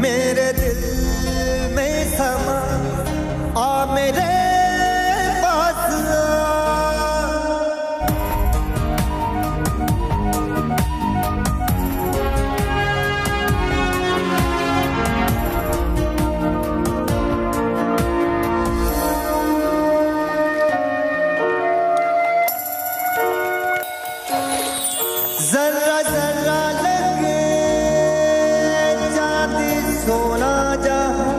मेरे दिल में समा आ मेरे पास जरा जरा लगे चांदी सोना जहां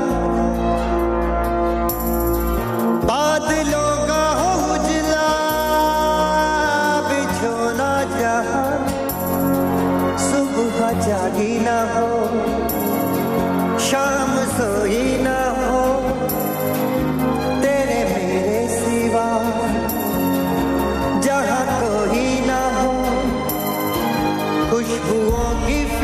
बादलों का हो उजला बिछोना जहां सुबह जागी ना हो शाम सोई ना हो तेरे मेरे सिवा जहां कोई ना हो खुशबुओं की